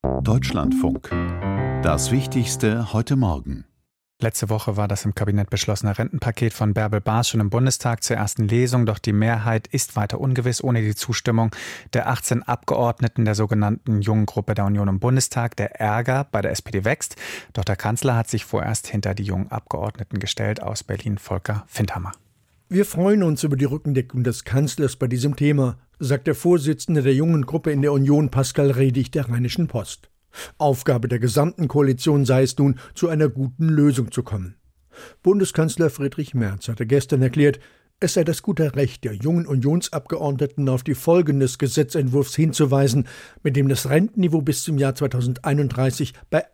Deutschlandfunk. Das Wichtigste heute Morgen. Letzte Woche war das im Kabinett beschlossene Rentenpaket von Bärbel Baas schon im Bundestag zur ersten Lesung, doch die Mehrheit ist weiter ungewiss ohne die Zustimmung der 18 Abgeordneten der sogenannten Jungen Gruppe der Union im Bundestag. Der Ärger bei der SPD wächst, doch der Kanzler hat sich vorerst hinter die jungen Abgeordneten gestellt. Aus Berlin Volker Findhammer. Wir freuen uns über die Rückendeckung des Kanzlers bei diesem Thema, sagt der Vorsitzende der Jungen Gruppe in der Union, Pascal Redig, der Rheinischen Post. Aufgabe der gesamten Koalition sei es nun, zu einer guten Lösung zu kommen. Bundeskanzler Friedrich Merz hatte gestern erklärt, es sei das gute Recht der jungen Unionsabgeordneten, auf die Folgen des Gesetzentwurfs hinzuweisen, mit dem das Rentenniveau bis zum Jahr 2031 bei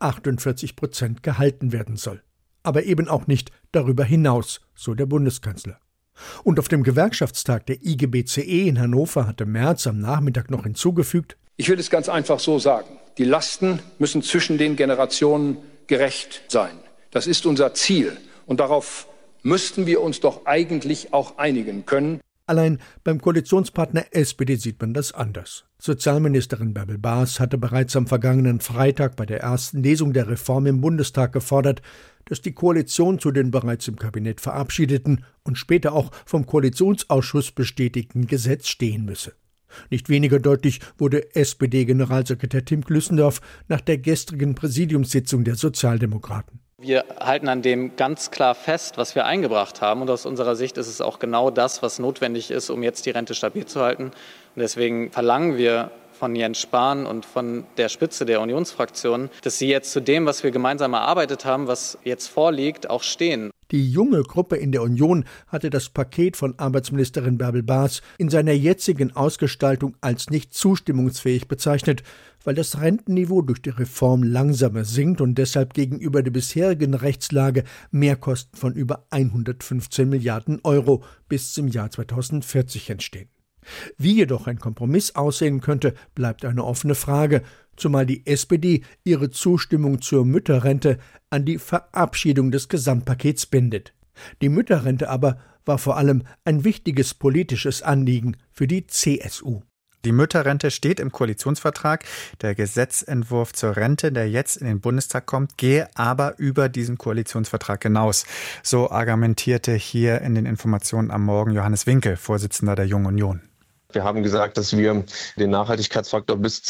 48% gehalten werden soll. Aber eben auch nicht darüber hinaus, so der Bundeskanzler. Und auf dem Gewerkschaftstag der IGBCE in Hannover hatte Merz am Nachmittag noch hinzugefügt: Ich will es ganz einfach so sagen. Die Lasten müssen zwischen den Generationen gerecht sein. Das ist unser Ziel. Und darauf müssten wir uns doch eigentlich auch einigen können. Allein beim Koalitionspartner SPD sieht man das anders. Sozialministerin Bärbel Baas hatte bereits am vergangenen Freitag bei der ersten Lesung der Reform im Bundestag gefordert, dass die Koalition zu den bereits im Kabinett verabschiedeten und später auch vom Koalitionsausschuss bestätigten Gesetz stehen müsse. Nicht weniger deutlich wurde SPD-Generalsekretär Tim Glüssendorf nach der gestrigen Präsidiumssitzung der Sozialdemokraten. Wir halten an dem ganz klar fest, was wir eingebracht haben. Und aus unserer Sicht ist es auch genau das, was notwendig ist, um jetzt die Rente stabil zu halten. Und deswegen verlangen wir von Jens Spahn und von der Spitze der Unionsfraktion, dass sie jetzt zu dem, was wir gemeinsam erarbeitet haben, was jetzt vorliegt, auch stehen. Die junge Gruppe in der Union hatte das Paket von Arbeitsministerin Bärbel Baas in seiner jetzigen Ausgestaltung als nicht zustimmungsfähig bezeichnet, weil das Rentenniveau durch die Reform langsamer sinkt und deshalb gegenüber der bisherigen Rechtslage Mehrkosten von über 115 Milliarden Euro bis zum Jahr 2040 entstehen. Wie jedoch ein Kompromiss aussehen könnte, bleibt eine offene Frage, zumal die SPD ihre Zustimmung zur Mütterrente an die Verabschiedung des Gesamtpakets bindet. Die Mütterrente aber war vor allem ein wichtiges politisches Anliegen für die CSU. Die Mütterrente steht im Koalitionsvertrag. Der Gesetzentwurf zur Rente, der jetzt in den Bundestag kommt, gehe aber über diesen Koalitionsvertrag hinaus. So argumentierte hier in den Informationen am Morgen Johannes Winkel, Vorsitzender der Jungen Union. Wir haben gesagt, dass wir den Nachhaltigkeitsfaktor bis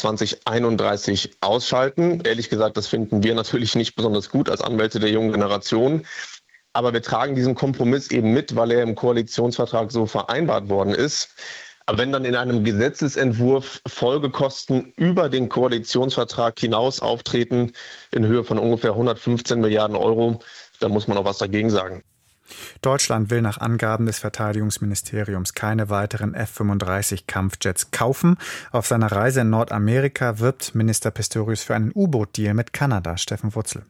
2031 ausschalten. Ehrlich gesagt, das finden wir natürlich nicht besonders gut als Anwälte der jungen Generation. Aber wir tragen diesen Kompromiss eben mit, weil er im Koalitionsvertrag so vereinbart worden ist. Aber wenn dann in einem Gesetzesentwurf Folgekosten über den Koalitionsvertrag hinaus auftreten, in Höhe von ungefähr 115 Milliarden Euro, dann muss man auch was dagegen sagen. Deutschland will nach Angaben des Verteidigungsministeriums keine weiteren F-35-Kampfjets kaufen. Auf seiner Reise in Nordamerika wirbt Minister Pistorius für einen U-Boot-Deal mit Kanada. Steffen Wurzel.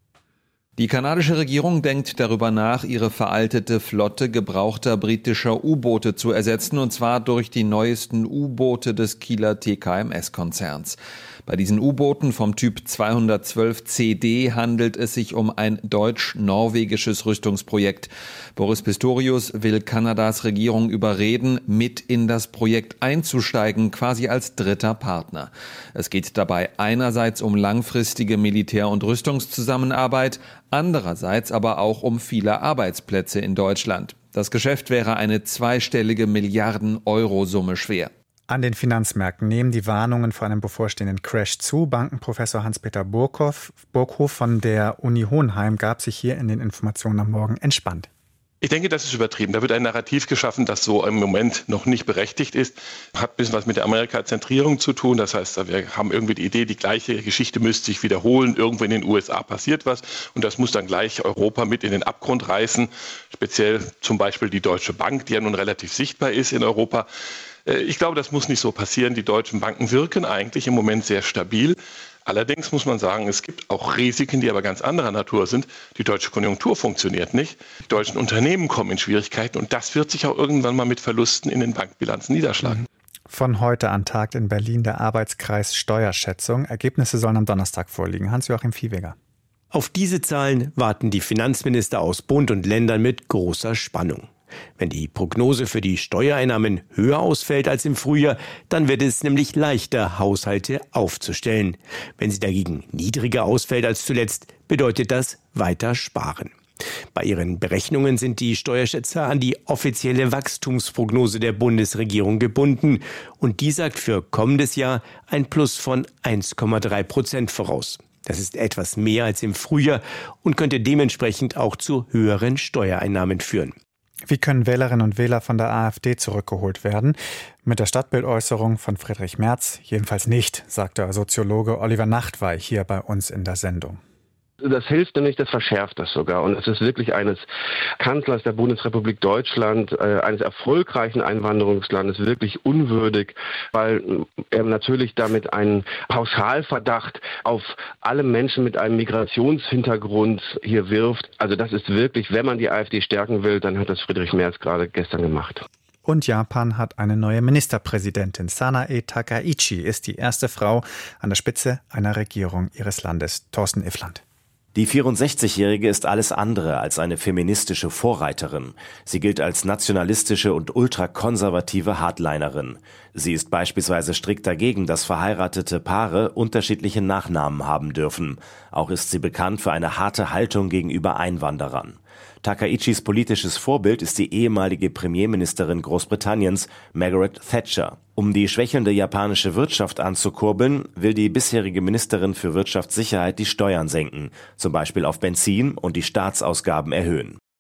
Die kanadische Regierung denkt darüber nach, ihre veraltete Flotte gebrauchter britischer U-Boote zu ersetzen, und zwar durch die neuesten U-Boote des Kieler TKMS-Konzerns. Bei diesen U-Booten vom Typ 212 CD handelt es sich um ein deutsch-norwegisches Rüstungsprojekt. Boris Pistorius will Kanadas Regierung überreden, mit in das Projekt einzusteigen, quasi als dritter Partner. Es geht dabei einerseits um langfristige Militär- und Rüstungszusammenarbeit, andererseits aber auch um viele Arbeitsplätze in Deutschland. Das Geschäft wäre eine zweistellige Milliarden-Euro-Summe schwer. An den Finanzmärkten nehmen die Warnungen vor einem bevorstehenden Crash zu. Bankenprofessor Hans-Peter Burghoff von der Uni Hohenheim gab sich hier in den Informationen am Morgen entspannt. Ich denke, das ist übertrieben. Da wird ein Narrativ geschaffen, das so im Moment noch nicht berechtigt ist. Hat ein bisschen was mit der Amerika-Zentrierung zu tun. Das heißt, wir haben irgendwie die Idee, die gleiche Geschichte müsste sich wiederholen. Irgendwo in den USA passiert was und das muss dann gleich Europa mit in den Abgrund reißen. Speziell zum Beispiel die Deutsche Bank, die ja nun relativ sichtbar ist in Europa. Ich glaube, das muss nicht so passieren. Die deutschen Banken wirken eigentlich im Moment sehr stabil. Allerdings muss man sagen, es gibt auch Risiken, die aber ganz anderer Natur sind. Die deutsche Konjunktur funktioniert nicht. Die deutschen Unternehmen kommen in Schwierigkeiten und das wird sich auch irgendwann mal mit Verlusten in den Bankbilanzen niederschlagen. Von heute an tagt in Berlin der Arbeitskreis Steuerschätzung. Ergebnisse sollen am Donnerstag vorliegen. Hans-Joachim Viehweger. Auf diese Zahlen warten die Finanzminister aus Bund und Ländern mit großer Spannung. Wenn die Prognose für die Steuereinnahmen höher ausfällt als im Frühjahr, dann wird es nämlich leichter, Haushalte aufzustellen. Wenn sie dagegen niedriger ausfällt als zuletzt, bedeutet das weiter sparen. Bei ihren Berechnungen sind die Steuerschätzer an die offizielle Wachstumsprognose der Bundesregierung gebunden. Und die sagt für kommendes Jahr ein Plus von 1,3% voraus. Das ist etwas mehr als im Frühjahr und könnte dementsprechend auch zu höheren Steuereinnahmen führen. Wie können Wählerinnen und Wähler von der AfD zurückgeholt werden? Mit der Stadtbildäußerung von Friedrich Merz jedenfalls nicht, sagt der Soziologe Oliver Nachtwey hier bei uns in der Sendung. Das hilft nämlich, das verschärft das sogar. Und es ist wirklich eines Kanzlers der Bundesrepublik Deutschland, eines erfolgreichen Einwanderungslandes, wirklich unwürdig, weil er natürlich damit einen Pauschalverdacht auf alle Menschen mit einem Migrationshintergrund hier wirft. Also das ist wirklich, wenn man die AfD stärken will, dann hat das Friedrich Merz gerade gestern gemacht. Und Japan hat eine neue Ministerpräsidentin. Sanae Takaichi ist die erste Frau an der Spitze einer Regierung ihres Landes. Thorsten Iffland. Die 64-Jährige ist alles andere als eine feministische Vorreiterin. Sie gilt als nationalistische und ultrakonservative Hardlinerin. Sie ist beispielsweise strikt dagegen, dass verheiratete Paare unterschiedliche Nachnamen haben dürfen. Auch ist sie bekannt für eine harte Haltung gegenüber Einwanderern. Takaichis politisches Vorbild ist die ehemalige Premierministerin Großbritanniens, Margaret Thatcher. Um die schwächelnde japanische Wirtschaft anzukurbeln, will die bisherige Ministerin für Wirtschaftssicherheit die Steuern senken, zum Beispiel auf Benzin, und die Staatsausgaben erhöhen.